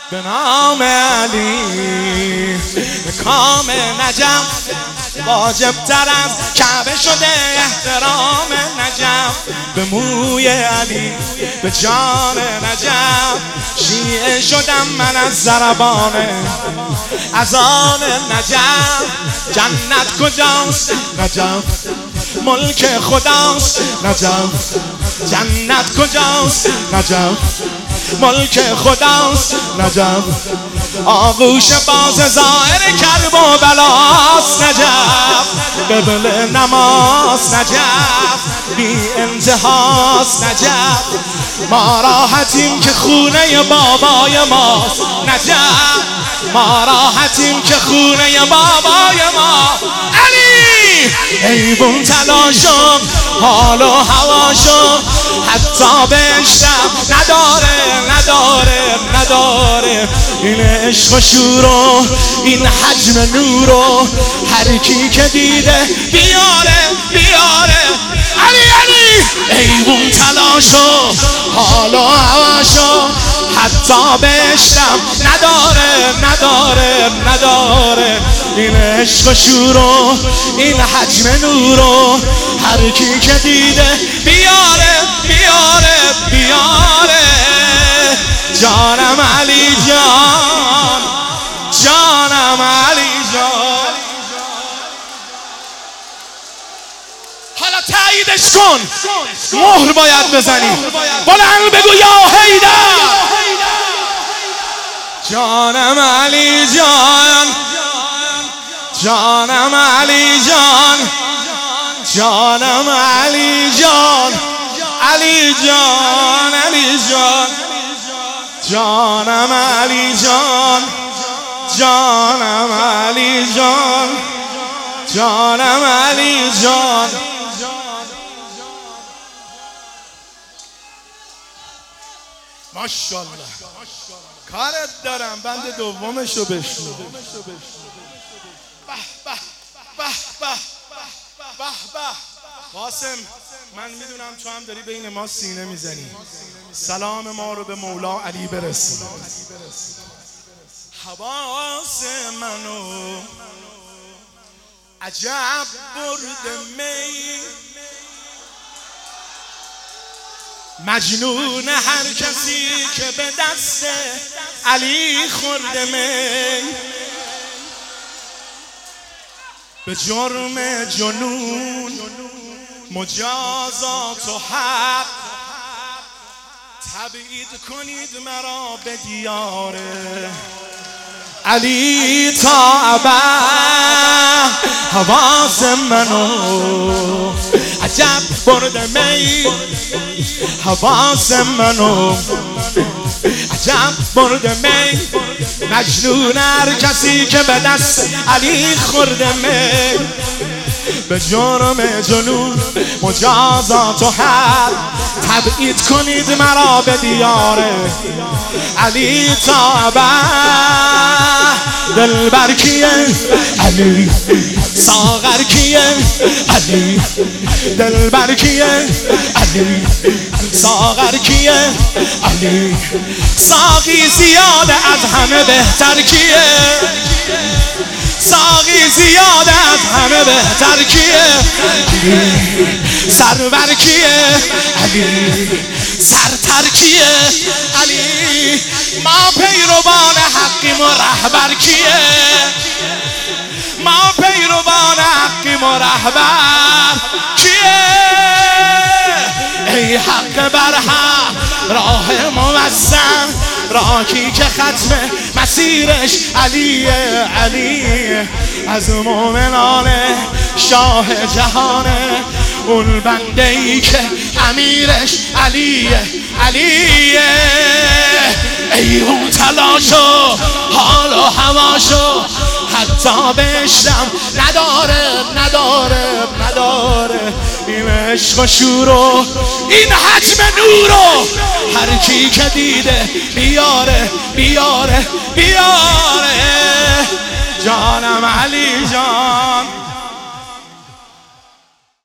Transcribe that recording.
به نام علی به کام نجف واجب تر از کعبه شده احترام نجف به موی علی به جان نجف شیعه شدم من از ضربان اذان نجف. جنت کجاست نجف ملک خداست نجف. جنت کجاست نجف ملک خداست نجف. آغوش باز ظاهر کرب و بلاست نجف. قبل نماز نجف بی انتهاست نجف. ما راحتیم که خونه بابای ماست نجف. ما راحتیم که خونه بابای ما علی. حیوان تلاشم حال و هواشم حتی بهشتم نداره این عشق و شور و این حجم نور و هر کی که دیده بیاره علی. حیوان تلاشم حال و هواشم حتی بهشتم نداره این عشق و شور و این حجم نور و هر کی که دیده بیاره جانم علی جان جانم علی جان. حالا تاییدش کن مهر باید بزنی بلند بگو یا حیدر. جانم علی جان جانم علی جان جانم علی جان علی جان علی جان جانم علی جان جانم علی جان جانم علی جان. ماشاءالله کارت دارم بند دومشو بشنو. قاسم من میدونم تو هم داری بین ما سینه میزنی. سلام ما رو به مولا علی برسون. حواس منو عجب برد می مجنون هر کسی که به دست علی خورده می به جرم جنون مجازات و حق تبعید کنید مرا به دیار علی تا ابد. حواس منو عجب برده می حواس منو عجب برده می مجنون هر کسی که به دست علی خورده می به جرم جنون مجازات و حد تبعید کنید مرا به دیار علی تا ابد. دلبر کیه علی ساغر کیه علی دلبر کیه علی ساغر کیه علی ساقی زیاده از همه بهتر کیه ساقی زیاده از همه بهتر کیه سرور کیه علی سرتر کیه علی ما پیروان حقیم و رهبر کیه ما پیروان حقیم و رهبر کیه ای حق برحق راه موسم راکی که ختم مسیرش علیه علی از مومنان شاه جهانه اون بنده ای که امیرش علیه علیه. ای اون تلاشو حال و هواشو حتی بهشتم نداره این عشق و شور و این حجم نور و هر کی که دیده بیاره جانم علی جان